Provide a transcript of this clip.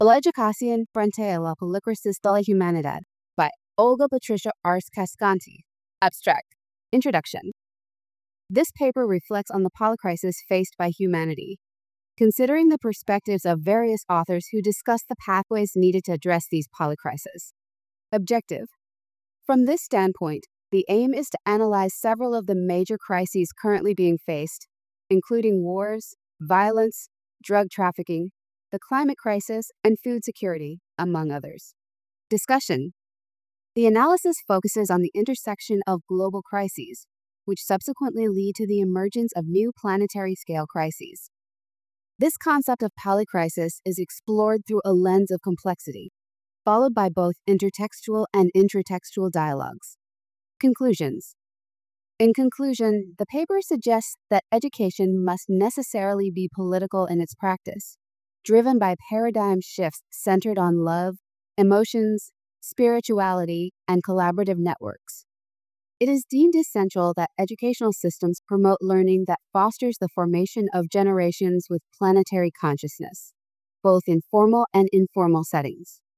La educación frente a la crisis de la humanidad by Olga Patricia Ars Cascanti. Abstract. Introduction. This paper reflects on the polycrisis faced by humanity, considering the perspectives of various authors who discuss the pathways needed to address these polycrises. Objective. From this standpoint, the aim is to analyze several of the major crises currently being faced, including wars, violence, drug trafficking, the climate crisis, and food security, among others. Discussion. The analysis focuses on the intersection of global crises, which subsequently lead to the emergence of new planetary scale crises. This concept of polycrisis is explored through a lens of complexity, followed by both intertextual and intratextual dialogues. Conclusions. In conclusion, the paper suggests that education must necessarily be political in its practice, driven by paradigm shifts centered on love, emotions, spirituality, and collaborative networks. It is deemed essential that educational systems promote learning that fosters the formation of generations with planetary consciousness, both in formal and informal settings.